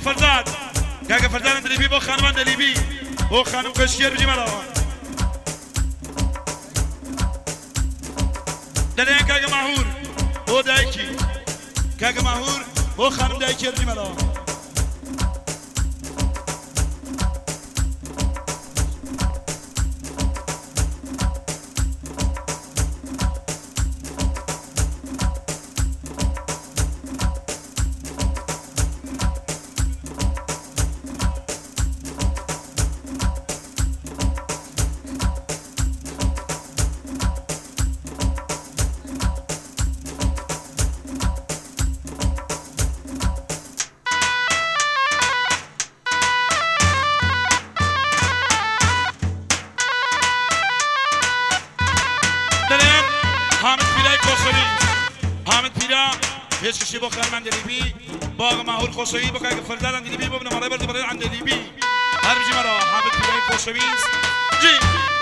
فرزاد كاكا فرزاد اندليبي بو خانم اندليبي بو خانم كشكير بجي مالا دلين كاكا ماهور بو دايكي كاكا ماهور بو خانم دايكي بجي مالا پیشکشی با خانم اندلیبی باغ ماهور خوشویی با که فرداد اندلیبی با نماره برد برای اندلیبی هر بجی مرا حامد پیرای خوشویی جی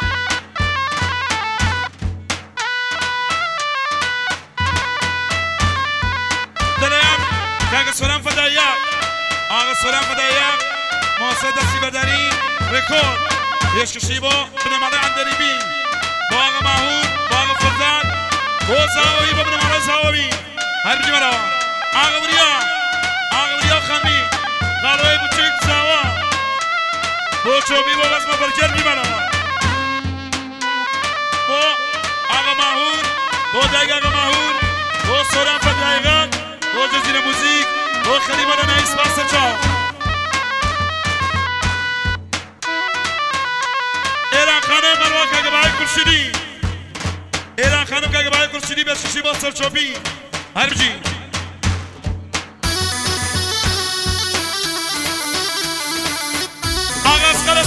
دلیم که سلام فدایا آقا سلام فدایا محسن دستی بدری رکورد پیشکشی با نماره اندلیبی باغ ماهور باغ فرداد خوشویی با نماره ساوی هر بجی مرا آقا بریا خمی قلوی بچک ساوا بوچوبی با بسم برجر بی مرا با آقا ماهور با دایگ آقا ماهور با سوران فدایگان با جزیره موزیک با خلیبان نیس باسه چا ایران خانم مروا که بای کرشیدی ایران خانم که بای کرشیدی به شیشی با سرچوبی هر بجی آغاز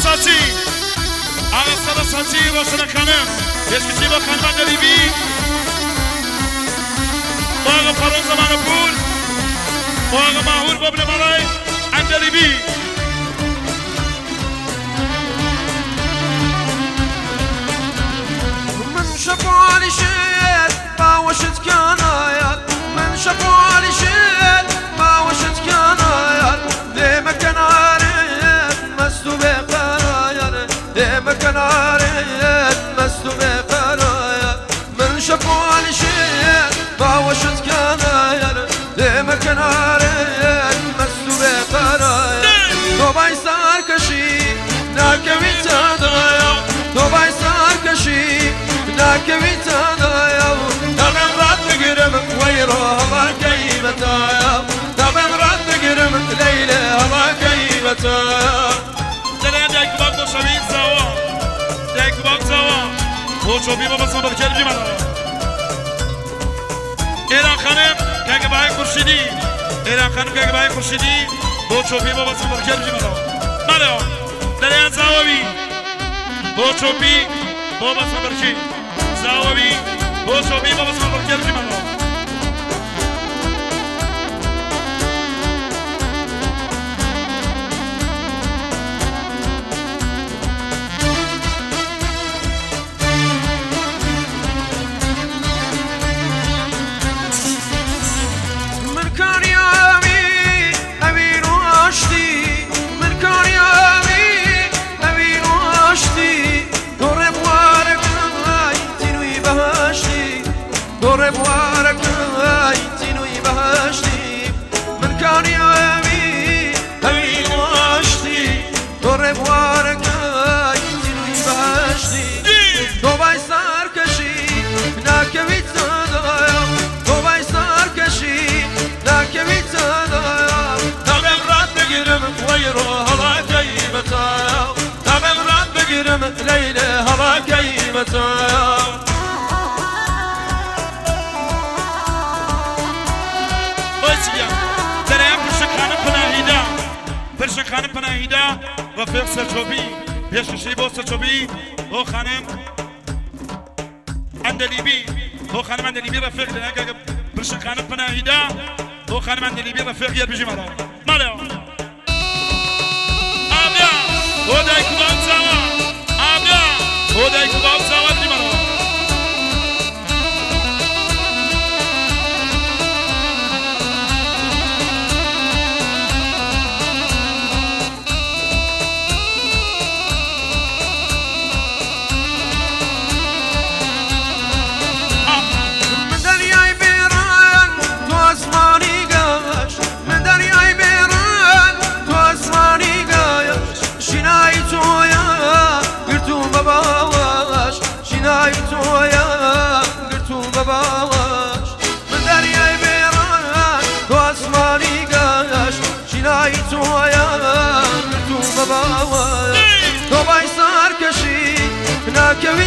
ساچی روشن خانم پیشکشی با خانم اندلیبی با آقا فروز زمان پول با آقا ماهور با ابن مالای اندلیبی من شفالی شد باوشت کنایت من شفالی شد باوشت کنایت لیم کنارت مستو بقرایت لیم کنارت مستو بقرایت من شفالی شد باوشت کنایت لیم کنارت مستو بقرایت تو بای سر کشی نکوی تدایا تو بای سر کشی نکوی تدایا دبن رد بگیرم ویرو هوا قیمتایا دبن رد بگیرم لیله هوا قیمتایا دلین دیک باگ دو شوی زوا دیک باگ زوا بوچوبی با بسم برجر بی مرا ایران خانم که بای خورشیدی ایران خانم که بای خورشیدی بوچوبی با بسم برجر بی مرا مرا دلین زواوی بوچوبی با بسم برجر زواوی بوچوبی با بسم برجر بی مرا دور بوارك عيتينوي بهاشتي من كان يامي هوي واشتي دور بوارك عيتينوي بهاشتي تو باي سار كشي ناكوي تدايا تو باي سار كشي ناكوي تدايا تبن راد بگیرم ويرو هوا قيمتايا تبن راد بگیرم ليلة هوا قيمتايا پرشن خانم پناهیده رفیق سرچوبی پیشکشی با سرچوبی او خانم اندلیبی او خانم اندلیبی رفیق دیگه پرشن خانم پناهیده او خانم اندلیبی رفیق یاد بجی مرا مرا آبیا او دای کوبان زوا آبیا او دای کوبان زوا بجی مرا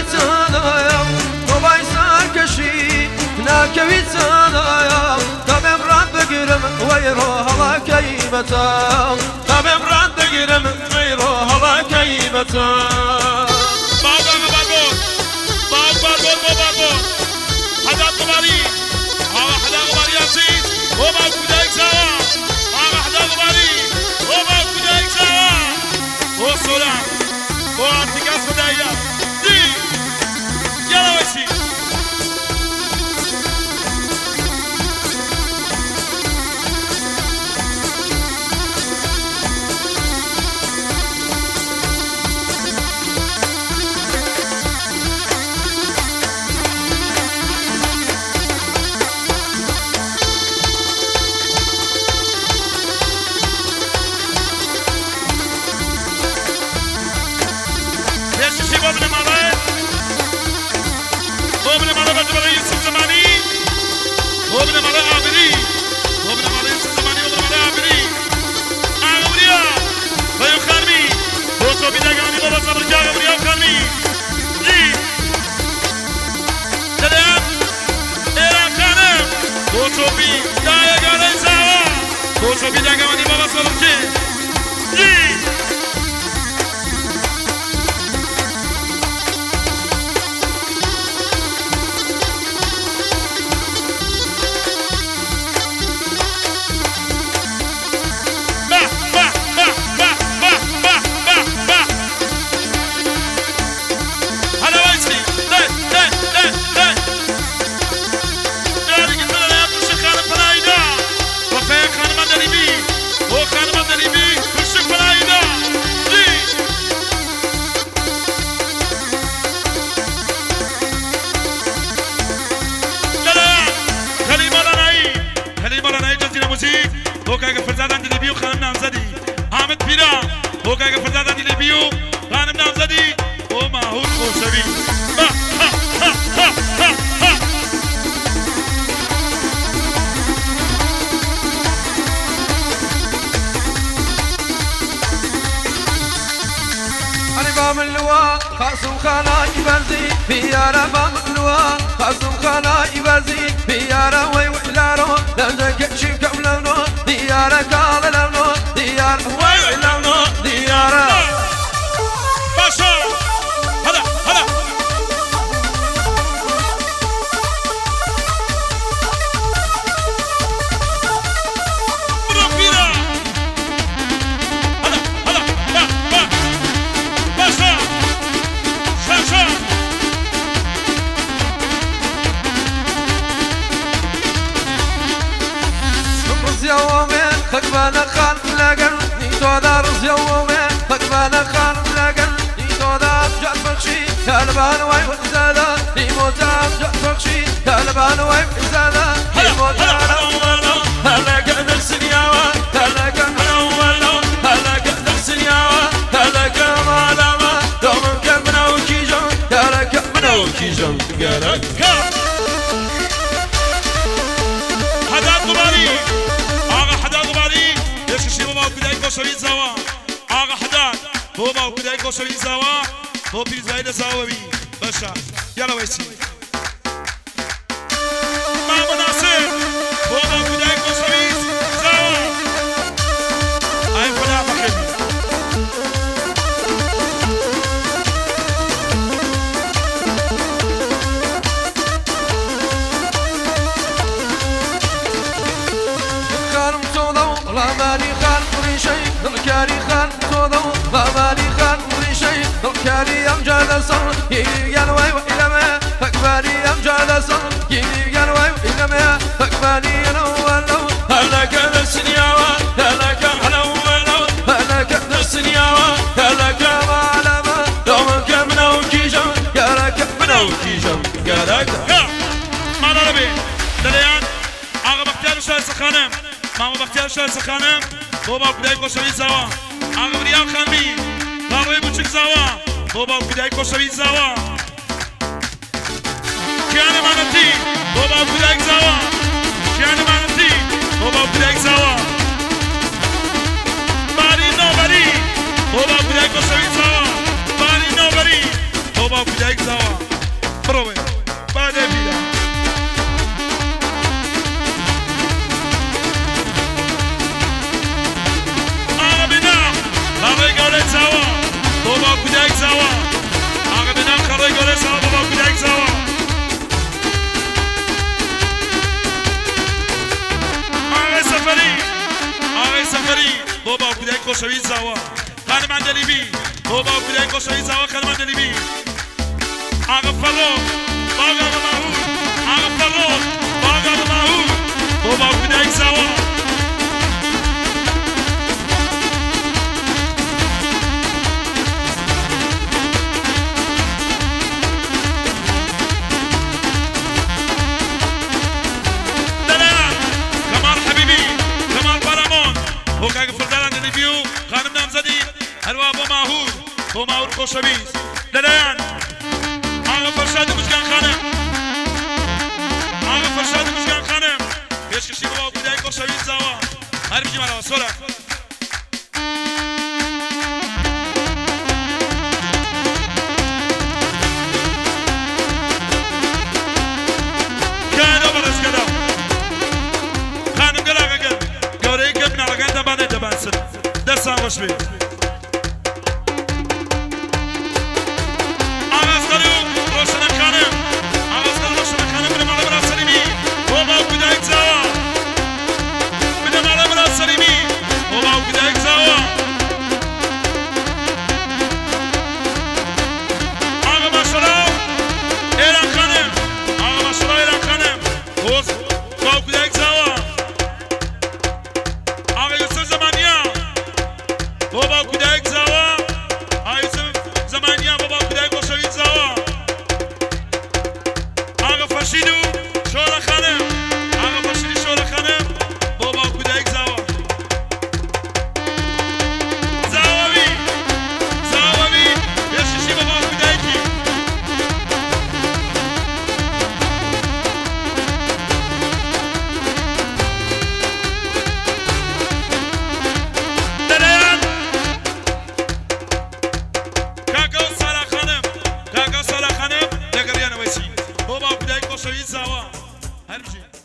تنايا وباي سركشي ناكوي تنايا تبم راد بقرم ويروها كيمتا تبم راد بقرم ويروها كيمتا حدا قباري حدا قباري ياسين وما كودايك سوا حدا قباري وما كودايك سوا وصولا وانتكاس بدايا دي يلا ويسي خاصم خانا يبرزي بيارا باملوا خاصم خانا يبرزي بيارا ويلارو لنجك شيكم لونو ديارا قال لونو ديار ويلونو ديارا باشا هلا هلا بروفيرا هلا هلا باشا يومين تقبل خان لقن نيتو دار يومين تقبل خان لقن نيتو دار جات بخشي كلبان واي وزادا نيموت جات بخشي كلبان واي وزادا نيموت هلا قدر سنياوا هلا قدر ولو هلا قدر سنياوا هلا كمالاما دوم كمنا وكيجون هلا كمنا وكيجون قالك هذا قباري شريط زوا آقا حداد هو با کودای کو شريط زوا هو پیرزاید زوا بی باشا یلا ویسی ما مناسب هو با کودای کو شريط زوا ای خدا بخیر خانم تو دو لا ماری خان الكاري خان توضو ضماني خان وريشي الكاري أمجاد صر يلوي وإلما فكباري أمجاد صر يلوي وإلما فكباري يلولو هلا كذا السنياوة هلا كحلو ولو هلا كذا السنياوة هلا كمالما دوم كمنو كيجم يارك منو كيجم يارك ما نربي دليان آقا بختيار شوية سخانم ماما بختيار شوية سخانم بابا کودای کوشوی زوا آقا بریام خانمی باروی بچک زوا بابا کودای کوشوی زوا کیان مانتی بابا کودای زوا کیان مانتی بابا کودای زوا باری نو باری بابا کودای کوشوی زوا باری نو باری بابا کودای زوا بۆ باوکودای خۆشەوی زاوە خانماندەلی بی بۆ باوکودای خۆشەوی زاوە خانماندەلی بی ئاغا فەڕۆ باوک ئاغا ماهور ئاغا فەڕۆ باوک ئاغا ماهور بۆ باوکودای زاوە هەروە بۆ ماهور خۆشەویست لەلایەن ئاغا فەرشاد مژگان خانم ئاغا فەرشاد مژگان خانم پێشکەشی بۆ باوکودای خۆشەویست زاوە هەر بژیمانەوە سۆرە کانەوە بەڕێزگەدا خانم گەلاغەگەن گەورەی کە بناڵەکان دەبانێت دەبانسن دەستان بەش بێت هەر بژین